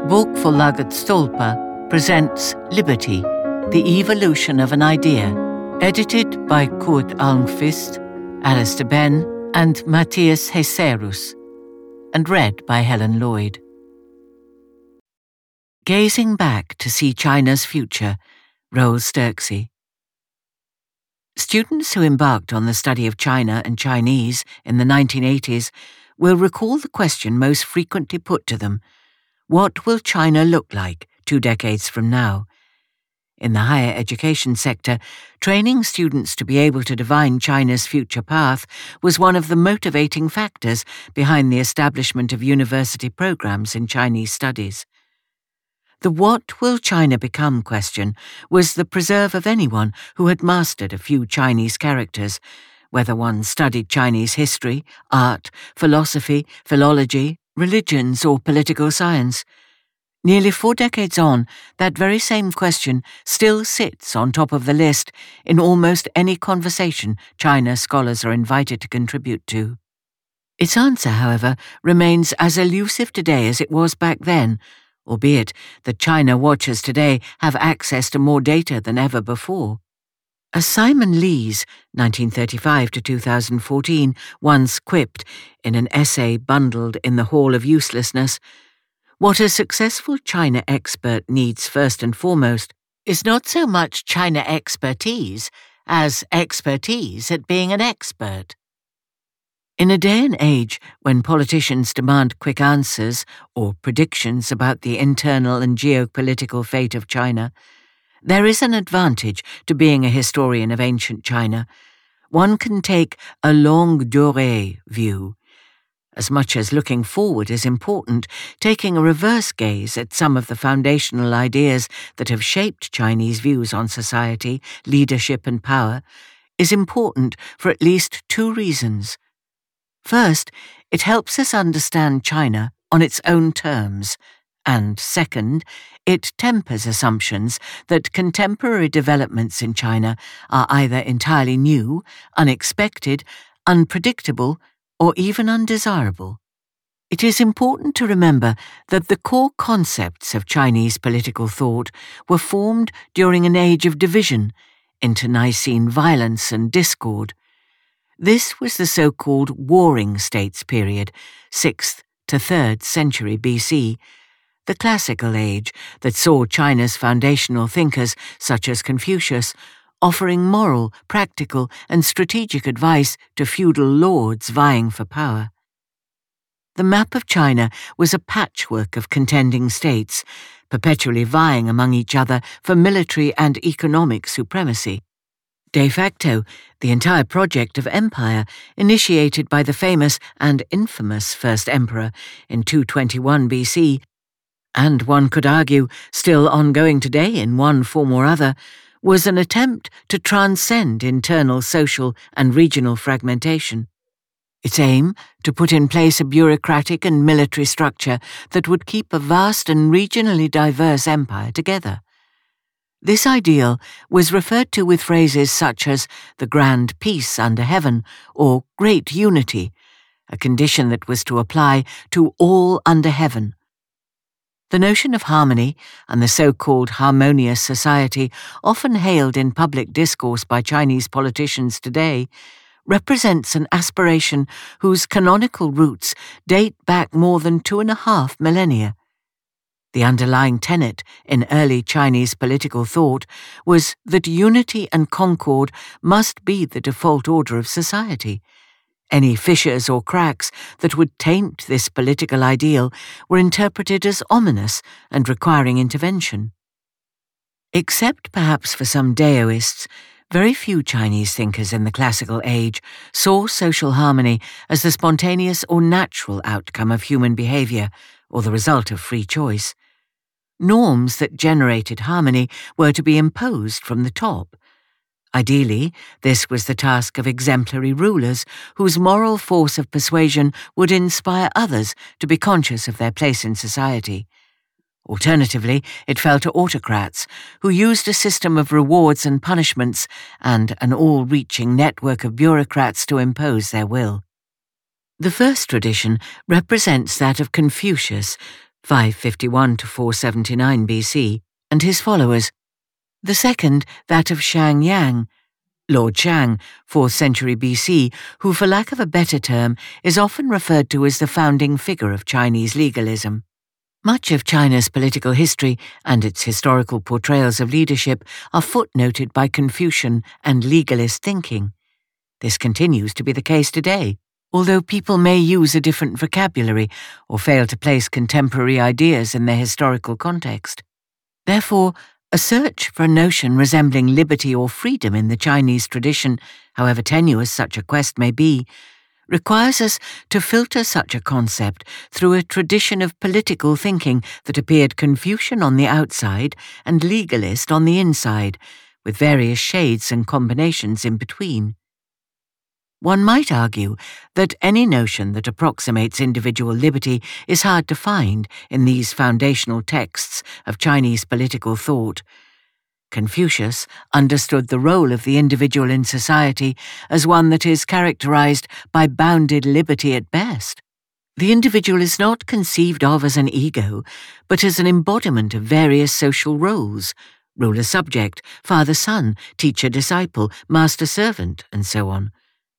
Bokförlaget Stolpa presents Liberty, The Evolution of an Idea, edited by Kurt Almqvist, Alistair Benn, and Matthias Heserus, and read by Helen Lloyd. Gazing Back to See China's Future, Roel Sturksey. Students who embarked on the study of China and Chinese in the 1980s will recall the question most frequently put to them: what will China look like 2 decades from now? In the higher education sector, training students to be able to divine China's future path was one of the motivating factors behind the establishment of university programs in Chinese studies. The "what will China become" question was the preserve of anyone who had mastered a few Chinese characters, whether one studied Chinese history, art, philosophy, philology, religions, or political science. Nearly 4 decades on, that very same question still sits on top of the list in almost any conversation China scholars are invited to contribute to. Its answer, however, remains as elusive today as it was back then, albeit that China watchers today have access to more data than ever before. As Simon Lees, 1935 to 2014, once quipped in an essay bundled in the Hall of Uselessness, what a successful China expert needs first and foremost is not so much China expertise as expertise at being an expert. In a day and age when politicians demand quick answers or predictions about the internal and geopolitical fate of China, there is an advantage to being a historian of ancient China. One can take a longue durée view. As much as looking forward is important, taking a reverse gaze at some of the foundational ideas that have shaped Chinese views on society, leadership, and power is important for at least 2 reasons. First, it helps us understand China on its own terms, and second, it tempers assumptions that contemporary developments in China are either entirely new, unexpected, unpredictable, or even undesirable. It is important to remember that the core concepts of Chinese political thought were formed during an age of division, internecine violence and discord. This was the so-called Warring States period, 6th to 3rd century BC, the classical age that saw China's foundational thinkers, such as Confucius, offering moral, practical, and strategic advice to feudal lords vying for power. The map of China was a patchwork of contending states, perpetually vying among each other for military and economic supremacy. De facto, the entire project of empire, initiated by the famous and infamous first emperor in 221 BC, and one could argue still ongoing today in one form or other, was an attempt to transcend internal social and regional fragmentation. Its aim to put in place a bureaucratic and military structure that would keep a vast and regionally diverse empire together. This ideal was referred to with phrases such as the grand peace under heaven or great unity, a condition that was to apply to all under heaven. The notion of harmony and the so-called harmonious society, often hailed in public discourse by Chinese politicians today, represents an aspiration whose canonical roots date back more than 2.5 millennia. The underlying tenet in early Chinese political thought was that unity and concord must be the default order of society. Any fissures or cracks that would taint this political ideal were interpreted as ominous and requiring intervention. Except perhaps for some Daoists, very few Chinese thinkers in the classical age saw social harmony as the spontaneous or natural outcome of human behavior or the result of free choice. Norms that generated harmony were to be imposed from the top. Ideally, this was the task of exemplary rulers whose moral force of persuasion would inspire others to be conscious of their place in society. Alternatively, it fell to autocrats who used a system of rewards and punishments and an all-reaching network of bureaucrats to impose their will. The first tradition represents that of Confucius, 551 to 479 BC, and his followers. The second, that of Shang Yang, Lord Shang, 4th century BC, who, for lack of a better term, is often referred to as the founding figure of Chinese legalism. Much of China's political history and its historical portrayals of leadership are footnoted by Confucian and legalist thinking. This continues to be the case today, although people may use a different vocabulary or fail to place contemporary ideas in their historical context. Therefore, a search for a notion resembling liberty or freedom in the Chinese tradition, however tenuous such a quest may be, requires us to filter such a concept through a tradition of political thinking that appeared Confucian on the outside and legalist on the inside, with various shades and combinations in between. One might argue that any notion that approximates individual liberty is hard to find in these foundational texts of Chinese political thought. Confucius understood the role of the individual in society as one that is characterized by bounded liberty at best. The individual is not conceived of as an ego, but as an embodiment of various social roles: ruler-subject, father-son, teacher-disciple, master-servant, and so on.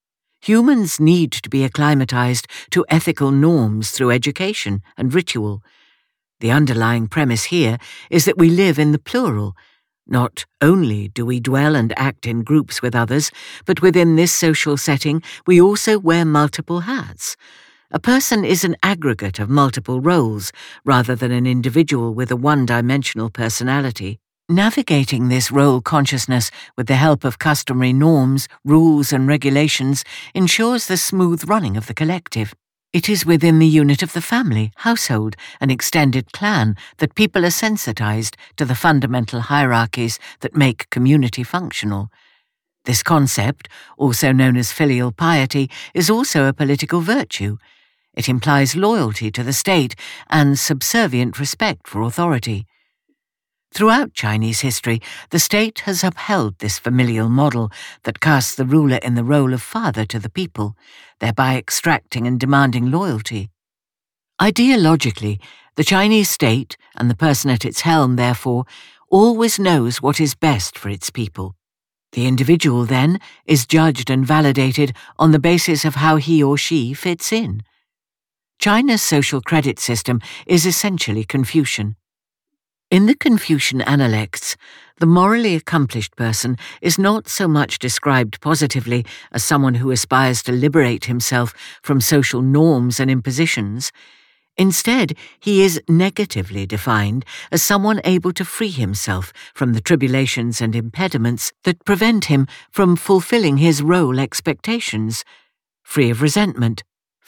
Humans need to be acclimatized to ethical norms through education and ritual. The underlying premise here is that we live in the plural. Not only do we dwell and act in groups with others, but within this social setting we also wear multiple hats. A person is an aggregate of multiple roles, rather than an individual with a one-dimensional personality. Navigating this role consciousness with the help of customary norms, rules and regulations ensures the smooth running of the collective. It is within the unit of the family, household, and extended clan that people are sensitized to the fundamental hierarchies that make community functional. This concept, also known as filial piety, is also a political virtue. It implies loyalty to the state and subservient respect for authority. Throughout Chinese history, the state has upheld this familial model that casts the ruler in the role of father to the people, thereby extracting and demanding loyalty. Ideologically, the Chinese state, and the person at its helm, therefore, always knows what is best for its people. The individual, then, is judged and validated on the basis of how he or she fits in. China's social credit system is essentially Confucian. In the Confucian Analects, the morally accomplished person is not so much described positively as someone who aspires to liberate himself from social norms and impositions. Instead, he is negatively defined as someone able to free himself from the tribulations and impediments that prevent him from fulfilling his role expectations, free of resentment,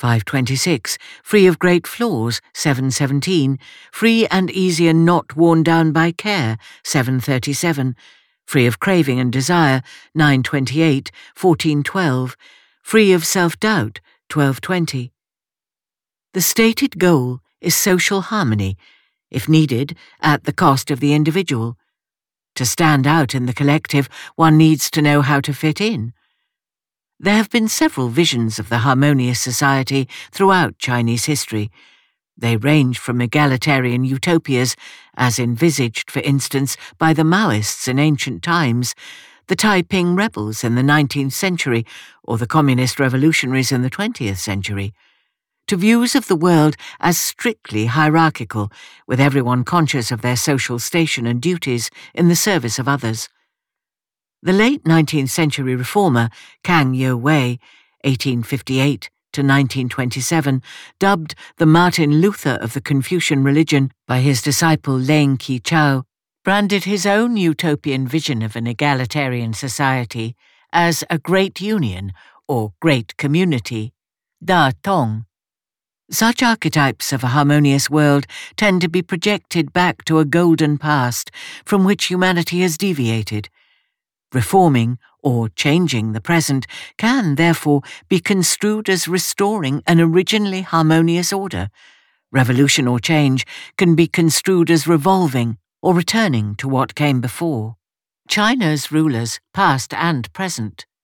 526, free of great flaws, 717, free and easy and not worn down by care, 737, free of craving and desire, 928, 1412, free of self-doubt, 1220. The stated goal is social harmony, if needed, at the cost of the individual. To stand out in the collective, one needs to know how to fit in. There have been several visions of the harmonious society throughout Chinese history. They range from egalitarian utopias, as envisaged, for instance, by the Maoists in ancient times, the Taiping rebels in the 19th century, or the communist revolutionaries in the 20th century, to views of the world as strictly hierarchical, with everyone conscious of their social station and duties in the service of others. The late 19th century reformer Kang Youwei, 1858 to 1927, dubbed the Martin Luther of the Confucian religion by his disciple Leng Qichao, branded his own utopian vision of an egalitarian society as a great union or great community, Da Tong. Such archetypes of a harmonious world tend to be projected back to a golden past from which humanity has deviated. Reforming or changing the present can, therefore, be construed as restoring an originally harmonious order. Revolution or change can be construed as revolving or returning to what came before. China's rulers, past and present,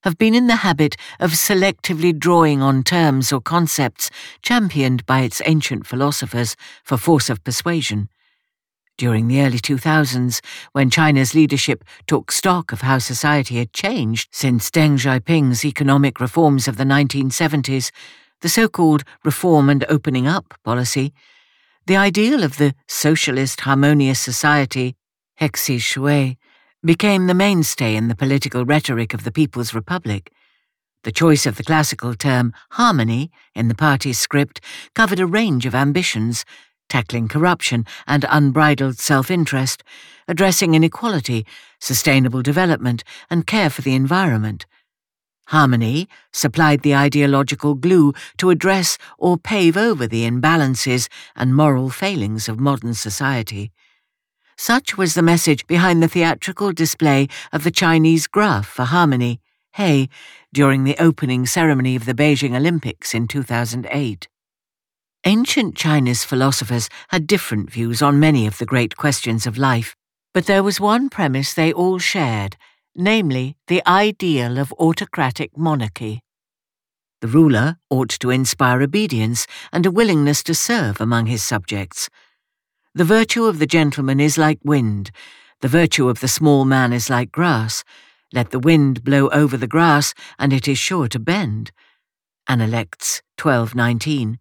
have been in the habit of selectively drawing on terms or concepts championed by its ancient philosophers for force of persuasion. During the early 2000s, when China's leadership took stock of how society had changed since Deng Xiaoping's economic reforms of the 1970s, the so-called reform and opening up policy, the ideal of the socialist harmonious society, Hexi Shui, became the mainstay in the political rhetoric of the People's Republic. The choice of the classical term harmony in the party's script covered a range of ambitions, tackling corruption and unbridled self-interest, addressing inequality, sustainable development, and care for the environment. Harmony supplied the ideological glue to address or pave over the imbalances and moral failings of modern society. Such was the message behind the theatrical display of the Chinese graph for harmony, He, during the opening ceremony of the Beijing Olympics in 2008. Ancient China's philosophers had different views on many of the great questions of life, but there was one premise they all shared, namely the ideal of autocratic monarchy. The ruler ought to inspire obedience and a willingness to serve among his subjects. The virtue of the gentleman is like wind, the virtue of the small man is like grass. Let the wind blow over the grass, and it is sure to bend. Analects 12:19.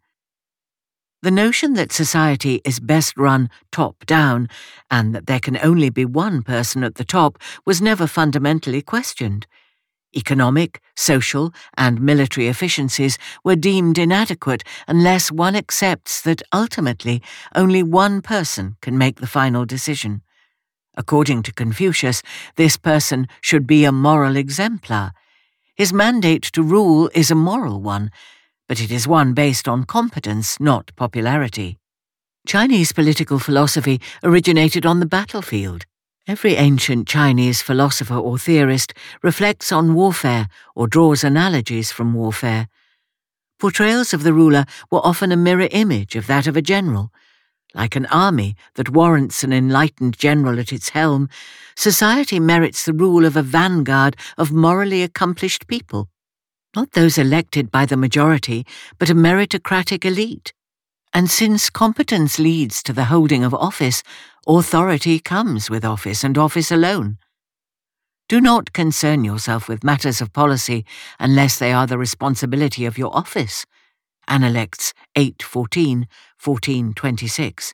The notion that society is best run top-down and that there can only be one person at the top was never fundamentally questioned. Economic, social, and military efficiencies were deemed inadequate unless one accepts that ultimately only one person can make the final decision. According to Confucius, this person should be a moral exemplar. His mandate to rule is a moral one, but it is one based on competence, not popularity. Chinese political philosophy originated on the battlefield. Every ancient Chinese philosopher or theorist reflects on warfare or draws analogies from warfare. Portrayals of the ruler were often a mirror image of that of a general. Like an army that warrants an enlightened general at its helm, society merits the rule of a vanguard of morally accomplished people. Not those elected by the majority, but a meritocratic elite. And since competence leads to the holding of office, authority comes with office and office alone. Do not concern yourself with matters of policy unless they are the responsibility of your office. Analects 8:14, 14:26.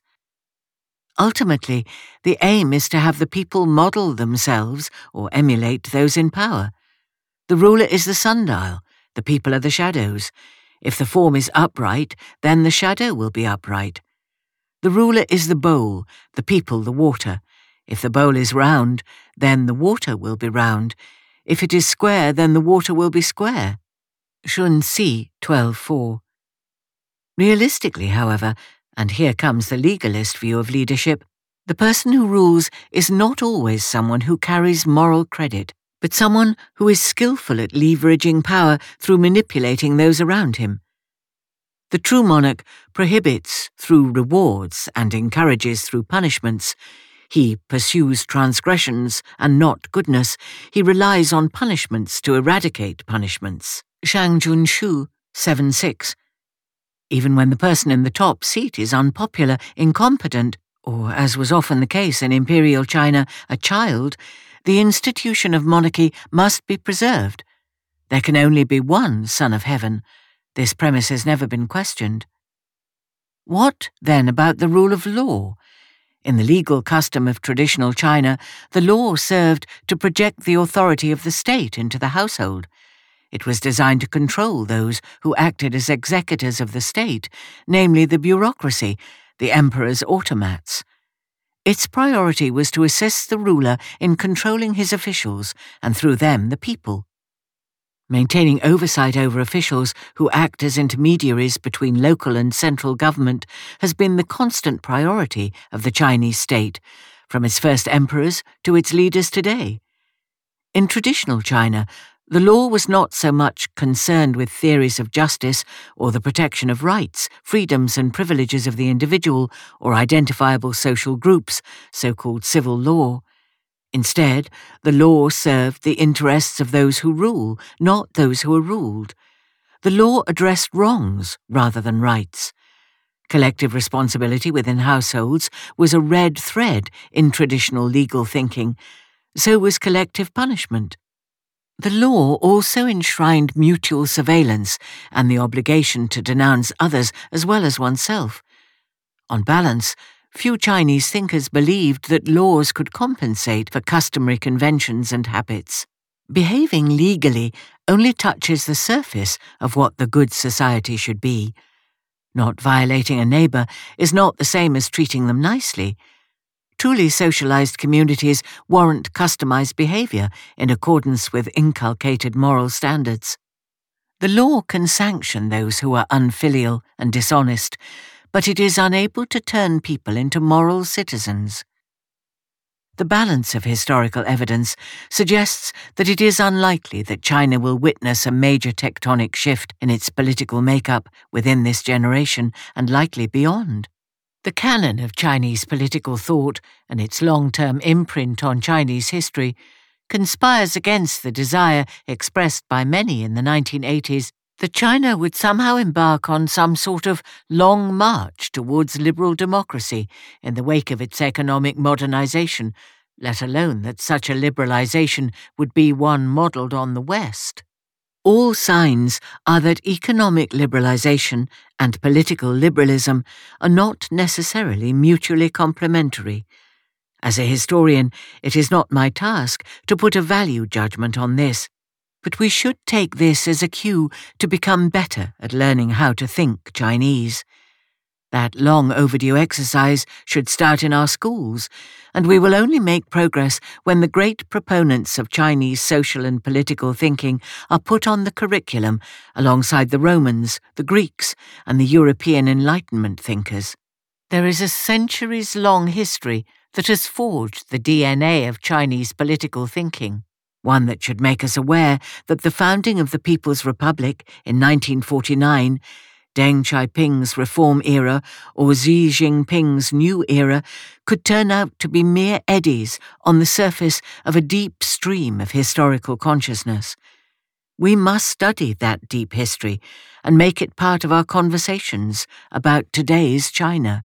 Ultimately, the aim is to have the people model themselves or emulate those in power. The ruler is the sundial, the people are the shadows. If the form is upright, then the shadow will be upright. The ruler is the bowl, the people the water. If the bowl is round, then the water will be round. If it is square, then the water will be square. Shun Si 12:4. Realistically, however, and here comes the legalist view of leadership, the person who rules is not always someone who carries moral credit, but someone who is skillful at leveraging power through manipulating those around him. The true monarch prohibits through rewards and encourages through punishments. He pursues transgressions and not goodness. He relies on punishments to eradicate punishments. Shang Junshu 7:6. Even when the person in the top seat is unpopular, incompetent, or, as was often the case in imperial China, a child, the institution of monarchy must be preserved. There can only be one Son of Heaven. This premise has never been questioned. What, then, about the rule of law? In the legal custom of traditional China, the law served to project the authority of the state into the household. It was designed to control those who acted as executors of the state, namely the bureaucracy, the emperor's automats. Its priority was to assist the ruler in controlling his officials, and through them the people. Maintaining oversight over officials who act as intermediaries between local and central government has been the constant priority of the Chinese state, from its first emperors to its leaders today. In traditional China, the law was not so much concerned with theories of justice or the protection of rights, freedoms and privileges of the individual or identifiable social groups, so-called civil law. Instead, the law served the interests of those who rule, not those who are ruled. The law addressed wrongs rather than rights. Collective responsibility within households was a red thread in traditional legal thinking. So was collective punishment. The law also enshrined mutual surveillance and the obligation to denounce others as well as oneself. On balance, few Chinese thinkers believed that laws could compensate for customary conventions and habits. Behaving legally only touches the surface of what the good society should be. Not violating a neighbour is not the same as treating them nicely. Truly socialized communities warrant customized behavior in accordance with inculcated moral standards. The law can sanction those who are unfilial and dishonest, but it is unable to turn people into moral citizens. The balance of historical evidence suggests that it is unlikely that China will witness a major tectonic shift in its political makeup within this generation and likely beyond. The canon of Chinese political thought and its long-term imprint on Chinese history conspires against the desire expressed by many in the 1980s that China would somehow embark on some sort of long march towards liberal democracy in the wake of its economic modernization, let alone that such a liberalization would be one modeled on the West. All signs are that economic liberalization and political liberalism are not necessarily mutually complementary. As a historian, it is not my task to put a value judgment on this, but we should take this as a cue to become better at learning how to think Chinese. That long overdue exercise should start in our schools, and we will only make progress when the great proponents of Chinese social and political thinking are put on the curriculum alongside the Romans, the Greeks, and the European Enlightenment thinkers. There is a centuries-long history that has forged the DNA of Chinese political thinking, one that should make us aware that the founding of the People's Republic in 1949, Deng Xiaoping's reform era, or Xi Jinping's new era could turn out to be mere eddies on the surface of a deep stream of historical consciousness. We must study that deep history and make it part of our conversations about today's China.